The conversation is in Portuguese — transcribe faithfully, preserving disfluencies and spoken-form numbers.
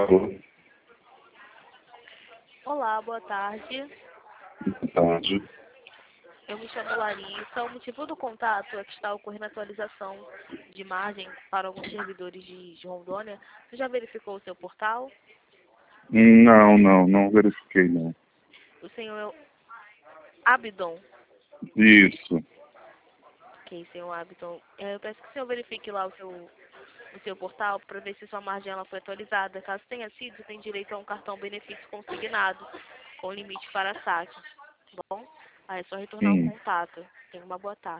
Alô, Olá, boa tarde. boa tarde. Eu me chamo Larissa. O motivo do contato é que está ocorrendo atualização de margem para alguns servidores de, de Rondônia. Você já verificou o seu portal? Não, não, não verifiquei, não. O senhor é o Abdon. Isso. Ok, senhor Abdon. É, eu peço que o senhor verifique lá o seu, o seu portal para ver se sua margem ela foi atualizada. Caso tenha sido, você tem direito a um cartão benefício consignado com limite para saque. Tá bom? Aí é só retornar o Hum. contato. Tenha uma boa tarde.